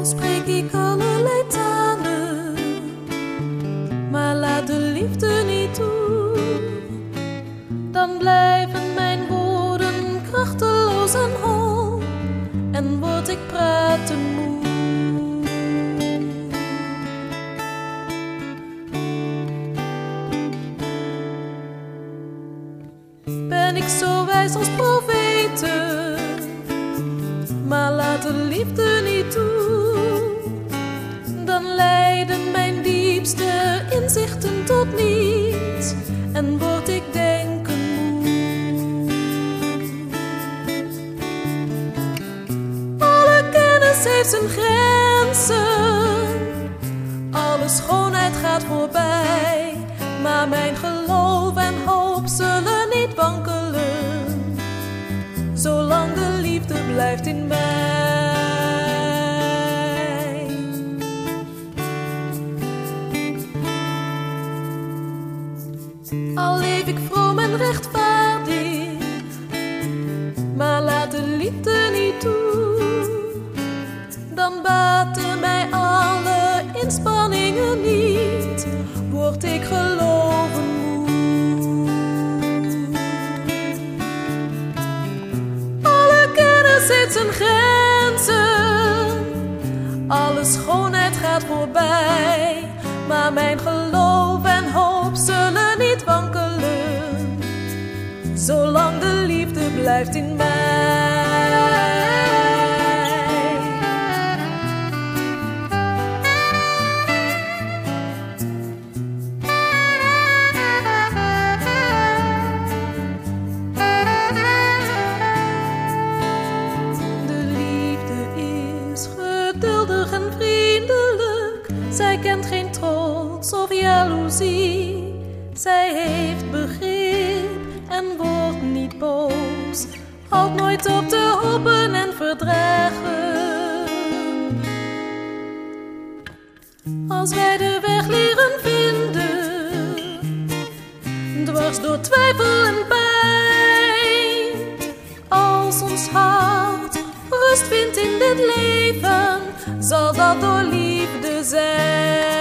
Al spreek ik allerlei talen, maar laat de liefde niet toe. Dan blijven mijn woorden krachteloos en hol en word ik praten moe. Ben ik zo wijs als profeten, maar laat de liefde niet toe. Dan leiden mijn diepste inzichten tot niets en word ik denken moe. Alle kennis heeft zijn grenzen, alle schoonheid gaat voorbij, maar mijn geloof en hoop zullen niet wankelen, zolang de liefde blijft in mij. Al leef ik vroom en rechtvaardig, maar laat de liefde niet toe. Dan baten mij alle inspanningen niet, word ik geloven moe. Alle kennis heeft zijn grenzen, alle schoonheid gaat voorbij, maar mijn geloof en hoop zullen niet wankelen, zolang de liefde blijft in mij. Geduldig en vriendelijk, zij kent geen trots of jaloezie. Zij heeft begrip en wordt niet boos, houdt nooit op te hopen en verdragen. Als wij de weg leren vinden, dwars door twijfel en pijn, als ons hart rust vindt in dit leven, zal dat door liefde zijn.